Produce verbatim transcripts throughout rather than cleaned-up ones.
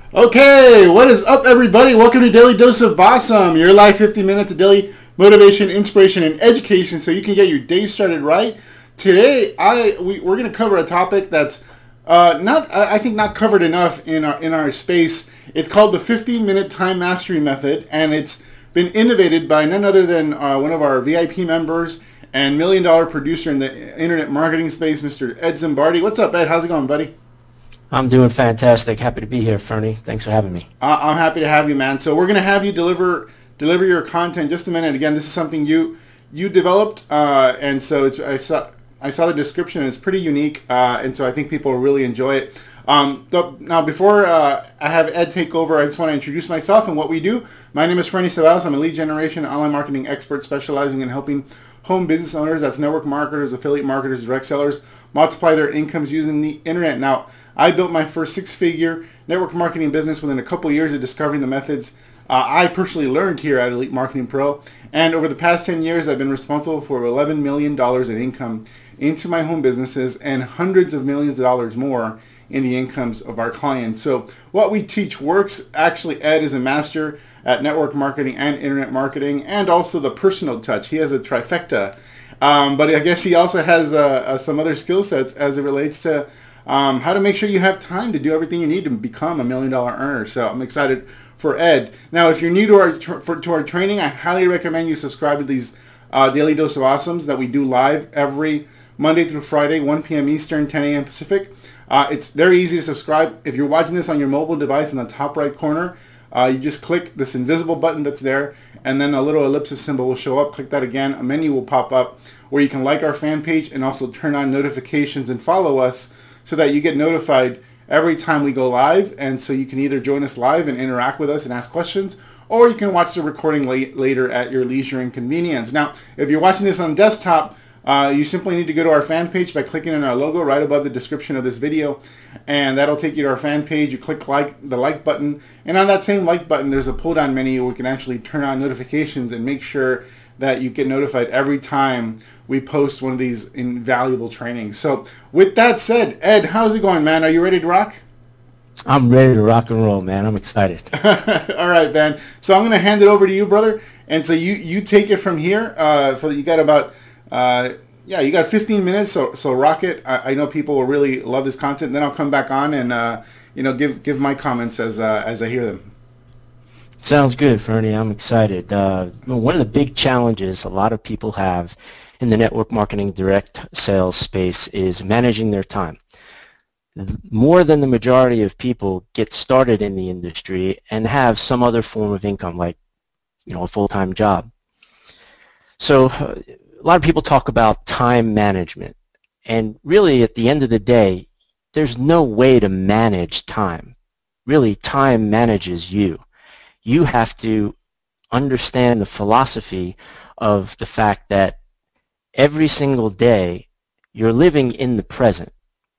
Okay, what is up, everybody? Welcome to Daily Dose of Awesome, your live fifty minutes of daily motivation, inspiration, and education, so you can get your day started right. Today, I we, we're going to cover a topic that's uh, not, I think, not covered enough in our in our space. It's called the fifteen minute time mastery method, and it's been innovated by none other than uh, one of our V I P members and million dollar producer in the internet marketing space, Mister Ed Zimbardi. What's up, Ed? How's it going, buddy? I'm doing fantastic. Happy to be here, Fernie. Thanks for having me. Uh, I'm happy to have you, man. So we're gonna have you deliver deliver your content in just a minute. Again, this is something you you developed, uh, and so it's I saw I saw the description. And it's pretty unique, uh, and so I think people will really enjoy it. Um, th- now, before uh, I have Ed take over, I just want to introduce myself and what we do. My name is Fernie Ceballos. I'm a lead generation online marketing expert specializing in helping home business owners, that's network marketers, affiliate marketers, direct sellers, multiply their incomes using the internet. Now, I built my first six-figure network marketing business within a couple years of discovering the methods uh, I personally learned here at Elite Marketing Pro. And over the past ten years, I've been responsible for eleven million dollars in income into my home businesses and hundreds of millions of dollars more in the incomes of our clients. So what we teach works. Actually, Ed is a master at network marketing and internet marketing, and also the personal touch. He has a trifecta. Um, but I guess he also has uh, uh, some other skill sets as it relates to um, how to make sure you have time to do everything you need to become a million dollar earner. So I'm excited for Ed. Now, if you're new to our tr- for, to our training, I highly recommend you subscribe to these uh, Daily Dose of Awesomes that we do live every Monday through Friday, one p.m. Eastern, ten a.m. Pacific. Uh, it's very easy to subscribe. If you're watching this on your mobile device in the top right corner, uh, you just click this invisible button that's there, and then a little ellipsis symbol will show up. Click that again. A menu will pop up where you can like our fan page and also turn on notifications and follow us so that you get notified every time we go live. And so you can either join us live and interact with us and ask questions, or you can watch the recording late, later at your leisure and convenience. Now, if you're watching this on desktop, Uh, you simply need to go to our fan page by clicking on our logo right above the description of this video, and that'll take you to our fan page. You click like the like button, and on that same like button there's a pull down menu where you can actually turn on notifications and make sure that you get notified every time we post one of these invaluable trainings. So with that said, Ed, how's it going, man? Are you ready to rock? I'm ready to rock and roll, man. I'm excited. All right, man. So I'm going to hand it over to you, brother, and so you you take it from here. Uh, for you got about Uh, yeah, you got fifteen minutes, so so rock it. I, I know people will really love this content. Then I'll come back on and uh, you know give give my comments as uh, as I hear them. Sounds good, Fernie. I'm excited. Uh, one of the big challenges a lot of people have in the network marketing direct sales space is managing their time. More than the majority of people get started in the industry and have some other form of income, like you know a full-time job. So uh, a lot of people talk about time management, and really at the end of the day, there's no way to manage time. Really, time manages you. You have to understand the philosophy of the fact that every single day you're living in the present.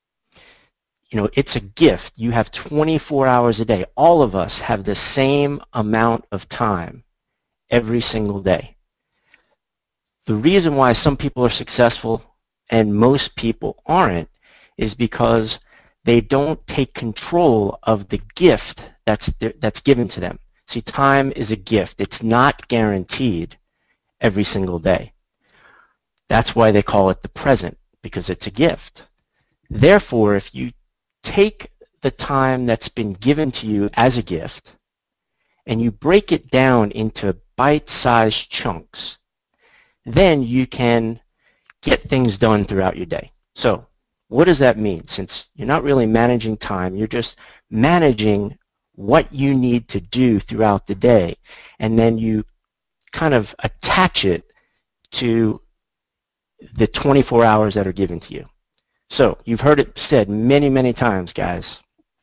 You know, it's a gift. You have twenty-four hours a day. All of us have the same amount of time every single day. The reason why some people are successful and most people aren't is because they don't take control of the gift that's that's given to them. See, time is a gift. It's not guaranteed every single day. That's why they call it the present, because it's a gift. Therefore, if you take the time that's been given to you as a gift and you break it down into bite-sized chunks, then you can get things done throughout your day. So what does that mean? Since you're not really managing time, you're just managing what you need to do throughout the day, and then you kind of attach it to the twenty-four hours that are given to you. So you've heard it said many, many times, guys.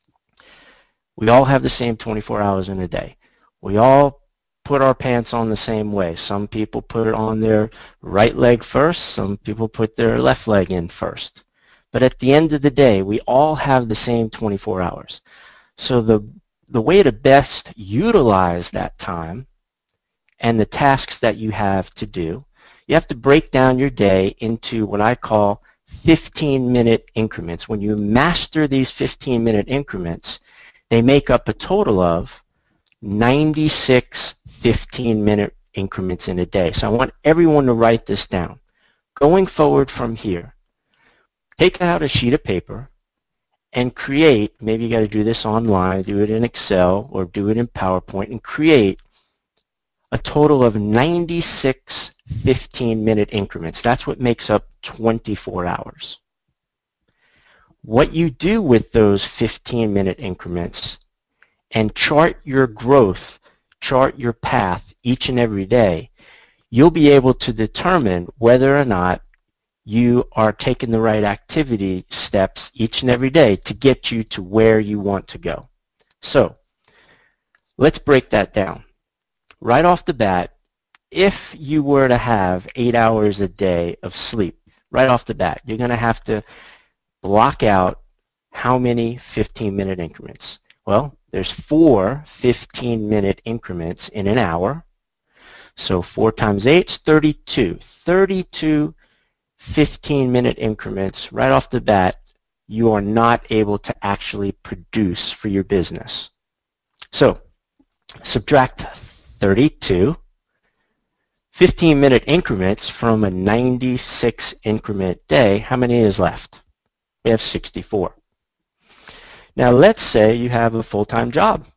We all have the same twenty-four hours in a day. We all put our pants on the same way. Some people put it on their right leg first. Some people put their left leg in first. But at the end of the day, we all have the same twenty-four hours. So the, the way to best utilize that time and the tasks that you have to do, you have to break down your day into what I call fifteen minute increments. When you master these fifteen minute increments, They make up a total of ninety-six fifteen-minute increments in a day. So I want everyone to write this down. Going forward from here, take out a sheet of paper and create, maybe you got to do this online, do it in Excel or do it in PowerPoint, and create a total of ninety-six fifteen-minute increments. That's what makes up twenty-four hours. What you do with those fifteen-minute increments and chart your growth, chart your path each and every day, you'll be able to determine whether or not you are taking the right activity steps each and every day to get you to where you want to go. So let's break that down. Right off the bat, if you were to have eight hours a day of sleep, right off the bat, you're going to have to block out how many fifteen-minute increments? Well, there's four fifteen-minute increments in an hour. So four times eight is thirty-two. thirty-two fifteen-minute increments right off the bat you are not able to actually produce for your business. So subtract thirty-two fifteen-minute increments from a ninety-six increment day. How many is left? We have sixty-four. Now let's say you have a full-time job,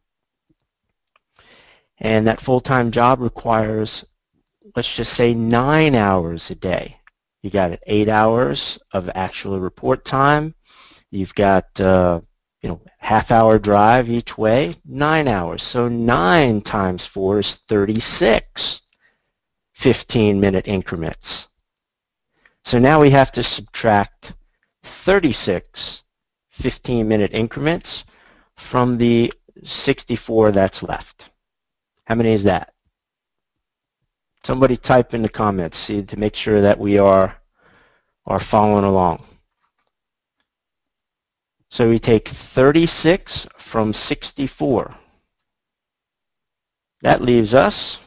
and that full-time job requires, let's just say, nine hours a day. You got eight hours of actual report time. You've got uh, you know, half-hour drive each way, nine hours. So nine times four is thirty-six fifteen-minute increments. So now we have to subtract thirty-six fifteen-minute increments from the sixty-four that's left. How many is that? Somebody type in the comments, see, to make sure that we are, are following along. So we take thirty-six from sixty-four. That leaves us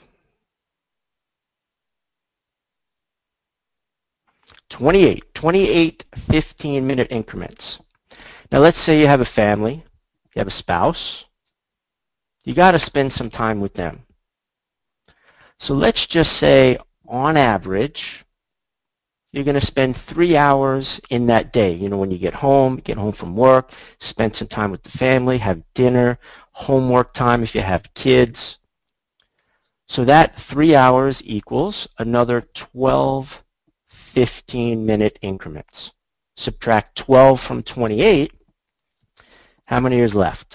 twenty-eight, twenty-eight fifteen-minute increments. Now let's say you have a family, you have a spouse. You got to spend some time with them. So let's just say, on average, you're going to spend three hours in that day. You know, when you get home, get home from work, spend some time with the family, have dinner, homework time if you have kids. So that three hours equals another twelve fifteen-minute increments. Subtract twelve from twenty-eight. How many is left?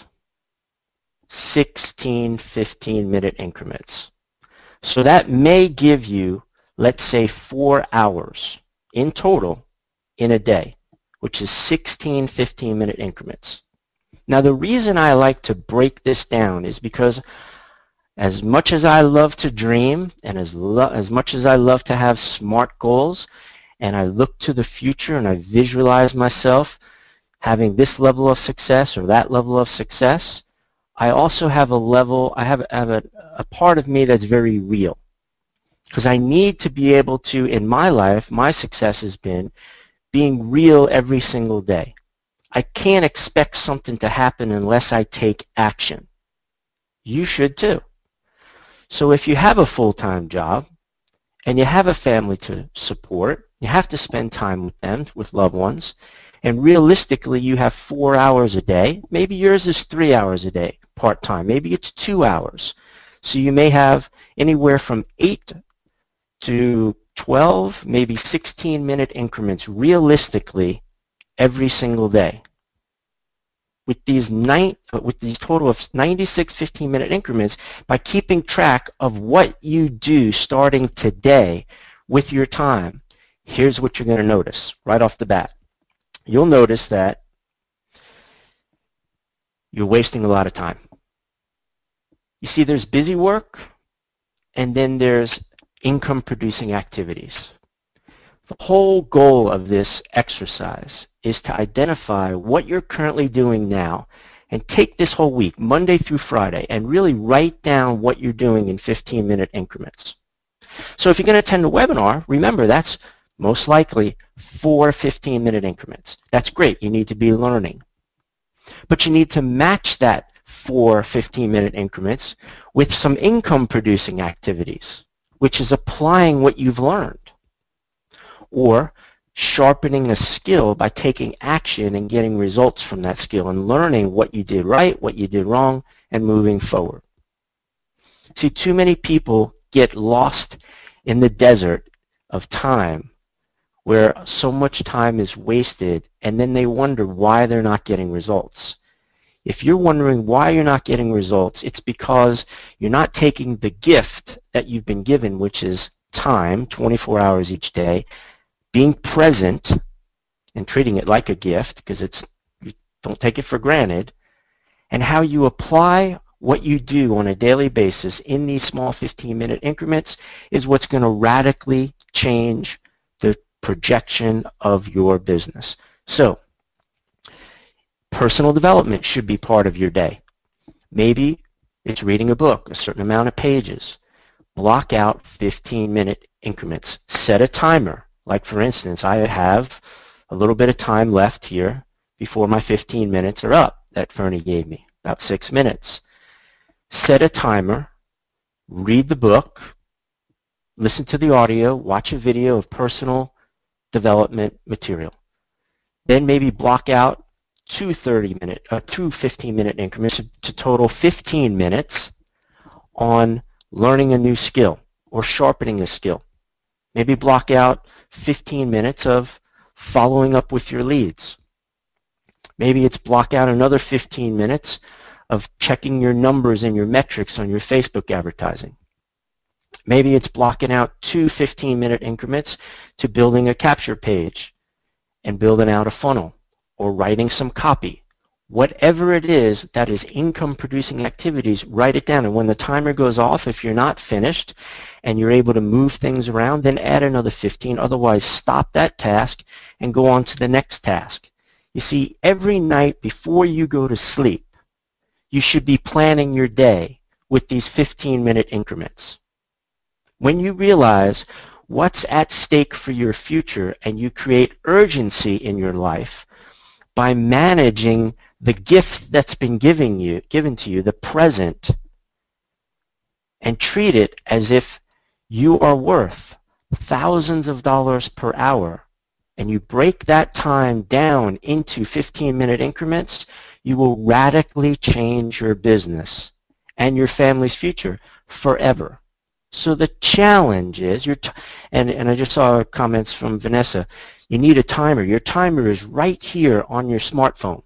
sixteen fifteen-minute increments. So that may give you, let's say, four hours in total in a day, which is sixteen fifteen-minute increments. Now, the reason I like to break this down is because as much as I love to dream and as, lo as much as I love to have SMART goals, and I look to the future and I visualize myself having this level of success or that level of success, I also have a level, I have, have a, a part of me that's very real. Because I need to be able to, in my life, my success has been being real every single day. I can't expect something to happen unless I take action. You should too. So if you have a full-time job and you have a family to support, you have to spend time with them, with loved ones, and realistically you have four hours a day. Maybe yours is three hours a day, part-time. Maybe it's two hours. So you may have anywhere from eight to twelve, maybe sixteen-minute increments realistically every single day. With these, nine, with these total of ninety-six fifteen-minute increments, by keeping track of what you do starting today with your time, here's what you're going to notice right off the bat. You'll notice that you're wasting a lot of time. You see, there's busy work, and then there's income-producing activities. The whole goal of this exercise is to identify what you're currently doing now and take this whole week, Monday through Friday, and really write down what you're doing in fifteen-minute increments. So if you're going to attend a webinar, remember that's most likely four fifteen-minute increments. That's great. You need to be learning. But you need to match that four fifteen-minute increments with some income-producing activities, which is applying what you've learned, or sharpening a skill by taking action and getting results from that skill and learning what you did right, what you did wrong, and moving forward. See, too many people get lost in the desert of time where so much time is wasted, and then they wonder why they're not getting results. If you're wondering why you're not getting results, it's because you're not taking the gift that you've been given, which is time, twenty-four hours each day, being present and treating it like a gift, because it's, you don't take it for granted, and how you apply what you do on a daily basis in these small fifteen-minute increments is what's going to radically change the projection of your business. So, personal development should be part of your day. Maybe it's reading a book, a certain amount of pages. Block out fifteen-minute increments. Set a timer. Like, for instance, I have a little bit of time left here before my fifteen minutes are up that Fernie gave me, about six minutes. Set a timer, read the book, listen to the audio, watch a video of personal development material. Then maybe block out two thirty-minute, uh, two fifteen-minute increments to total fifteen minutes on learning a new skill or sharpening a skill. Maybe block out fifteen minutes of following up with your leads. Maybe it's block out another fifteen minutes of checking your numbers and your metrics on your Facebook advertising. Maybe it's blocking out two fifteen-minute increments to building a capture page and building out a funnel or writing some copy. Whatever it is that is income-producing activities, write it down. And when the timer goes off, if you're not finished and you're able to move things around, then add another fifteen. Otherwise, stop that task and go on to the next task. You see, every night before you go to sleep, you should be planning your day with these fifteen-minute increments. When you realize what's at stake for your future and you create urgency in your life by managing the gift that's been given you, given to you, the present, and treat it as if you are worth thousands of dollars per hour, and you break that time down into fifteen-minute increments, you will radically change your business and your family's future forever. So the challenge is, your t and, and I just saw comments from Vanessa, you need a timer. Your timer is right here on your smartphone.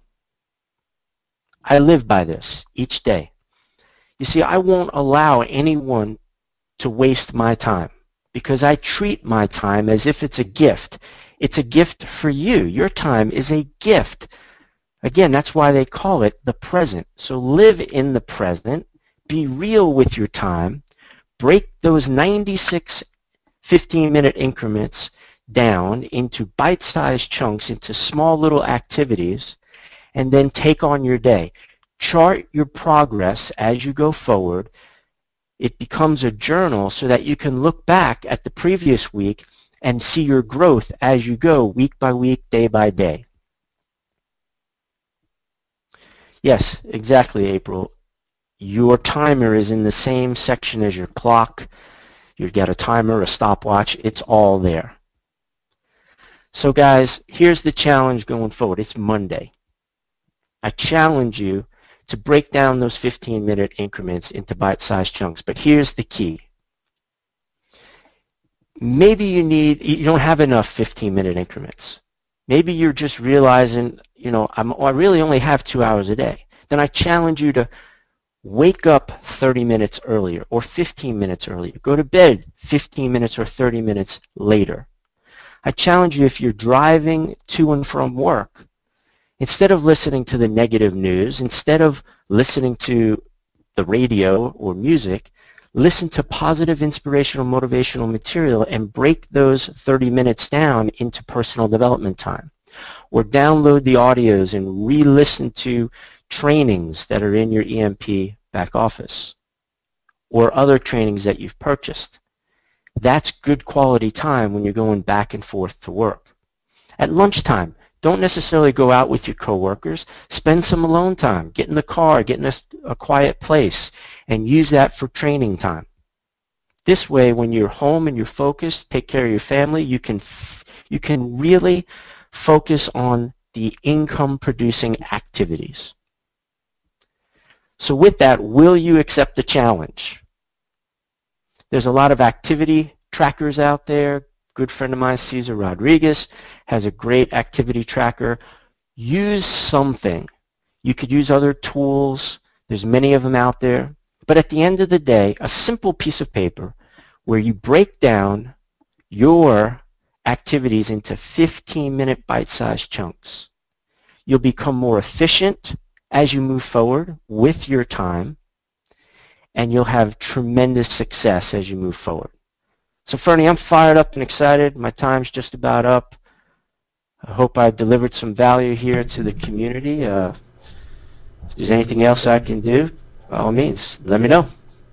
I live by this each day. You see, I won't allow anyone to waste my time because I treat my time as if it's a gift. It's a gift for you. Your time is a gift. Again, that's why they call it the present. So live in the present. Be real with your time. Break those ninety-six fifteen-minute increments down into bite-sized chunks, into small little activities, and then take on your day. Chart your progress as you go forward. It becomes a journal so that you can look back at the previous week and see your growth as you go, week by week, day by day. Yes, exactly, April. Your timer is in the same section as your clock. You've got a timer, a stopwatch. It's all there. So guys, here's the challenge going forward. It's Monday. I challenge you to break down those fifteen-minute increments into bite-sized chunks. But here's the key. Maybe you need, you don't have enough fifteen-minute increments. Maybe you're just realizing, you know, I'm, I really only have two hours a day. Then I challenge you to wake up thirty minutes earlier or fifteen minutes earlier. Go to bed fifteen minutes or thirty minutes later. I challenge you, if you're driving to and from work, instead of listening to the negative news, instead of listening to the radio or music, listen to positive, inspirational, motivational material and break those thirty minutes down into personal development time. Or download the audios and re-listen to trainings that are in your E M P back office or other trainings that you've purchased. That's good quality time when you're going back and forth to work. At lunchtime, Don't necessarily go out with your coworkers. Spend some alone time. Get in the car, get in a, a quiet place, and use that for training time. This way, when you're home and you're focused, take care of your family, you can, you can really focus on the income-producing activities. So with that, will you accept the challenge? There's a lot of activity trackers out there. Good friend of mine, Cesar Rodriguez, has a great activity tracker. Use something. You could use other tools. There's many of them out there. But at the end of the day, a simple piece of paper where you break down your activities into fifteen minute bite-sized chunks. You'll become more efficient as you move forward with your time, and you'll have tremendous success as you move forward. So Fernie, I'm fired up and excited. My time's just about up. I hope I delivered some value here to the community. Uh, if there's anything else I can do, by all means, let me know.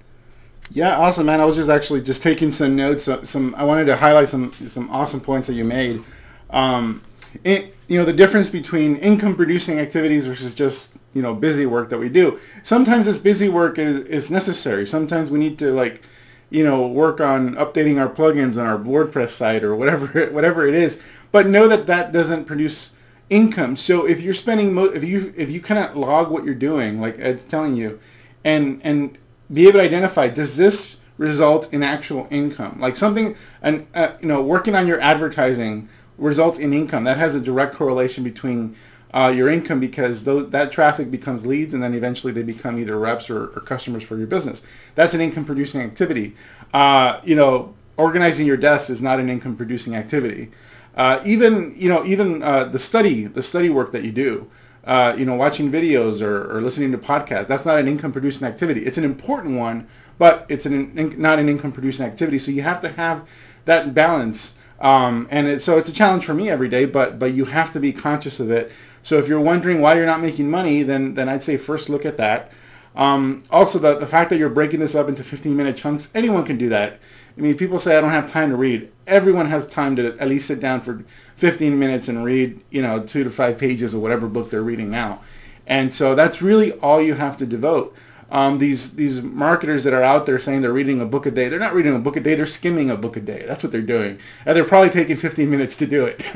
Yeah, awesome, man. I was just actually just taking some notes. uh, Some I wanted to highlight some some awesome points that you made. Um, it, you know, the difference between income-producing activities versus just, you know, busy work that we do. Sometimes this busy work is, is necessary. Sometimes we need to, like, you know, work on updating our plugins on our WordPress site or whatever whatever it is. But know that that doesn't produce income. So if you're spending, mo- if you if you cannot log what you're doing, like Ed's telling you, and and be able to identify, does this result in actual income? Like something, and uh, you know, working on your advertising results in income. That has a direct correlation between uh, your income, because those, that traffic becomes leads, and then eventually they become either reps or, or customers for your business. That's an income-producing activity. Uh, you know, organizing your desk is not an income-producing activity. Uh, even you know, even uh, the study, the study work that you do. Uh, you know, watching videos or, or listening to podcasts, that's not an income-producing activity. It's an important one, but it's an in, not an income-producing activity. So you have to have that balance. Um, and it, so it's a challenge for me every day, but but you have to be conscious of it. So if you're wondering why you're not making money, then then I'd say first look at that. Um, also, the, the fact that you're breaking this up into fifteen-minute chunks, anyone can do that. I mean, people say I don't have time to read. Everyone has time to at least sit down for fifteen minutes and read, you know, two to five pages of whatever book they're reading now. And so that's really all you have to devote. Um, these these marketers that are out there saying they're reading a book a day, they're not reading a book a day, they're skimming a book a day. That's what they're doing. And they're probably taking fifteen minutes to do it.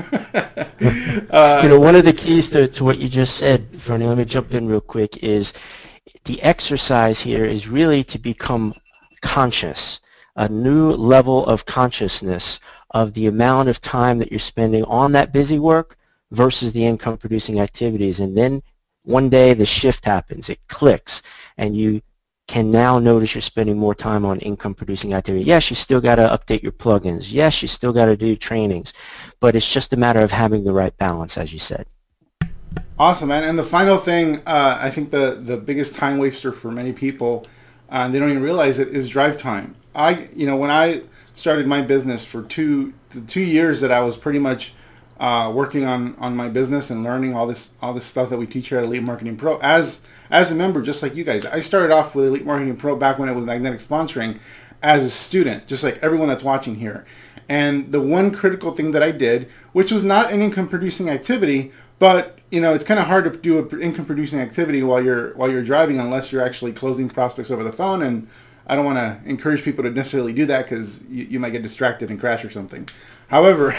uh, you know, one of the keys to, to what you just said, Fernie, let me jump in real quick, is the exercise here is really to become conscious, a new level of consciousness of the amount of time that you're spending on that busy work versus the income producing activities. And then one day the shift happens, it clicks, and you can now notice you're spending more time on income producing activity. Yes, you still got to update your plugins. Yes, you still got to do trainings, but it's just a matter of having the right balance, as you said. Awesome, man. And the final thing, uh, I think the, the biggest time waster for many people, uh, and they don't even realize it, is drive time. I, you know, when I started my business for two the two years that I was pretty much uh, working on, on my business and learning all this all this stuff that we teach here at Elite Marketing Pro as as a member, just like you guys. I started off with Elite Marketing Pro back when it was Magnetic Sponsoring as a student, just like everyone that's watching here. And the one critical thing that I did, which was not an income producing activity, but you know, it's kind of hard to do an income producing activity while you're while you're driving unless you're actually closing prospects over the phone. And I don't want to encourage people to necessarily do that because you, you might get distracted and crash or something. However,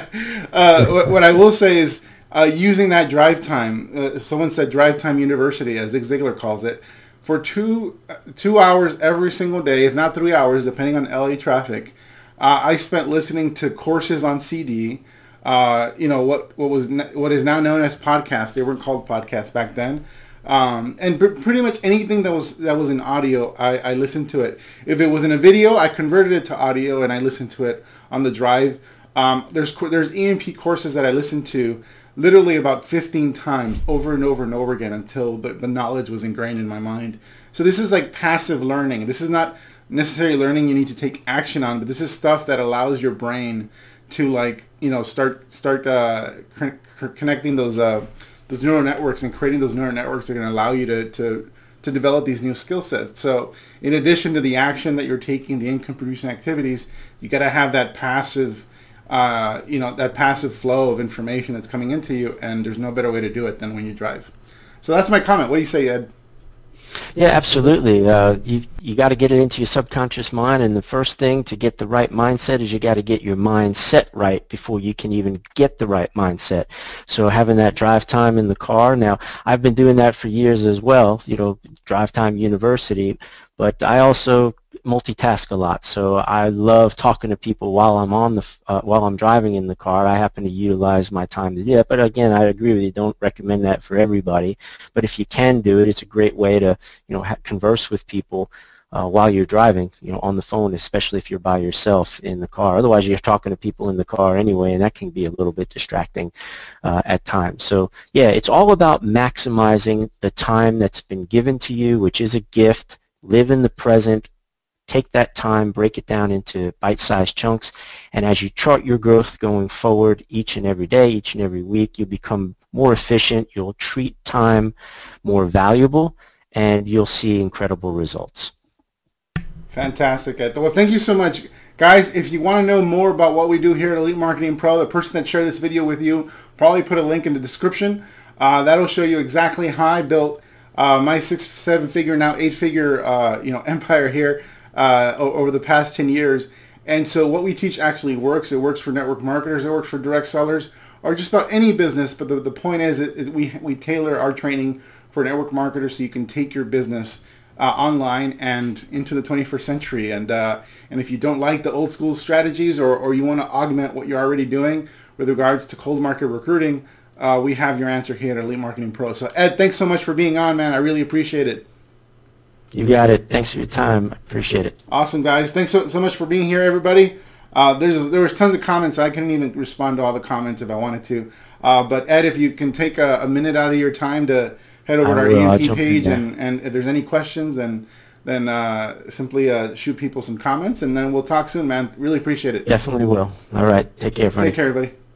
uh, what, what I will say is uh, using that drive time. Uh, someone said Drive Time University, as Zig Ziglar calls it, for two uh, two hours every single day, if not three hours, depending on L A traffic. Uh, I spent listening to courses on C D. Uh, you know what what was what is now known as podcasts. They weren't called podcasts back then. Um, and pr- pretty much anything that was that was in audio, I, I listened to it. If it was in a video, I converted it to audio and I listened to it on the drive. Um, there's there's E M P courses that I listened to literally about fifteen times over and over and over again until the, the knowledge was ingrained in my mind. So this is like passive learning. This is not necessarily learning you need to take action on, but this is stuff that allows your brain to, like, you know, start start uh, con- connecting those uh, those neural networks and creating those neural networks that are going to allow you to, to to develop these new skill sets. So in addition to the action that you're taking, the income producing activities, you got to have that passive uh, you know, that passive flow of information that's coming into you, and there's no better way to do it than when you drive. So that's my comment. What do you say, Ed? Yeah, absolutely. Uh, you you got to get it into your subconscious mind, and the first thing to get the right mindset is you got to get your mindset right before you can even get the right mindset. So having that drive time in the car. Now, I've been doing that for years as well. You know, Drive Time University, but I also multitask a lot. So I love talking to people while I'm on the uh, while I'm driving in the car. I happen to utilize my time to do that. But again, I agree with you. Don't recommend that for everybody. But if you can do it, it's a great way to you know ha converse with people uh, while you're driving. You know, on the phone, especially if you're by yourself in the car. Otherwise, you're talking to people in the car anyway, and that can be a little bit distracting uh, at times. So yeah, it's all about maximizing the time that's been given to you, which is a gift. Live in the present. Take that time, break it down into bite-sized chunks, and as you chart your growth going forward each and every day, each and every week, you'll become more efficient, you'll treat time more valuable, and you'll see incredible results. Fantastic, Ed. Well, thank you so much. Guys, if you want to know more about what we do here at Elite Marketing Pro, the person that shared this video with you, probably put a link in the description. Uh, that'll show you exactly how I built uh, my six, seven figure, now eight figure, uh, you know, empire here. Uh, over the past ten years. And so what we teach actually works. It works for network marketers, it works for direct sellers, or just about any business. But the, the point is it, it, we, we tailor our training for network marketers so you can take your business uh, online and into the twenty-first century. And uh, and if you don't like the old school strategies, or, or you want to augment what you're already doing with regards to cold market recruiting, uh, we have your answer here at Elite Marketing Pro. So Ed, thanks so much for being on, man. I really appreciate it. You got it. Thanks for your time. I appreciate it. Awesome, guys. Thanks so, so much for being here, everybody. Uh, there's there was tons of comments. I couldn't even respond to all the comments if I wanted to. Uh, but Ed, if you can take a, a minute out of your time to head over I to our will. E M P page, and, and if there's any questions, then then uh, simply uh, shoot people some comments, and then we'll talk soon, man. Really appreciate it. Definitely will. All right. Take care, everybody. Take care, everybody.